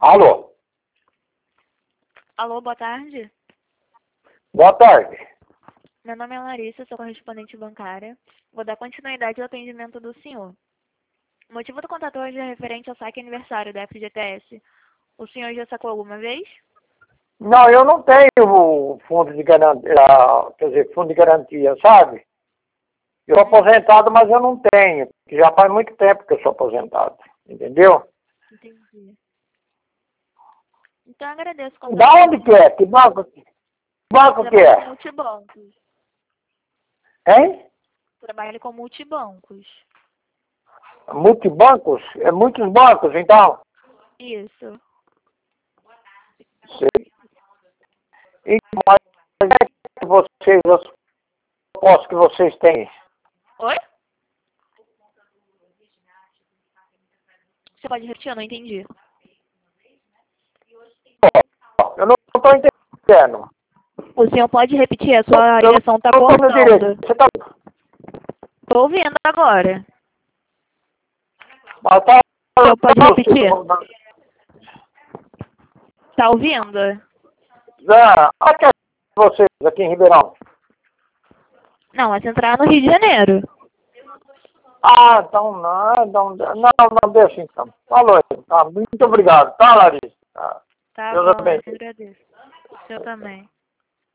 Alô? Alô, boa tarde. Boa tarde. Meu nome é Larissa, sou correspondente bancária. Vou dar continuidade ao atendimento do senhor. O motivo do contato hoje é referente ao saque aniversário da FGTS. O senhor já sacou alguma vez? Não, eu não tenho fundo de garantia, quer dizer, fundo de garantia, sabe? Eu sou aposentado, mas eu não tenho, porque já faz muito tempo que eu sou aposentado, entendeu? Entendi. Então eu agradeço. Da onde que é? Que banco que Trabalho com é? multibancos. Hein? Trabalho com multibancos. Multibancos? É muitos bancos, então? Isso. Sei. E mas é que vocês, os postos que vocês têm? Oi? Você pode repetir? Eu não entendi. Eu não estou entendendo. O senhor pode repetir? A sua Eu ligação está não estou no direito. cortando. Você está... Estou ouvindo agora. Mas tá... O senhor pode repetir? Está ouvindo? Aqui é vocês, aqui em Ribeirão. Não, a central é no Rio de Janeiro. Ah, então não, deixa então. Falou aí. Tá, muito obrigado, tá, Larissa? Tá. Tá Deus bom, eu abençoe. que agradeço. O senhor também.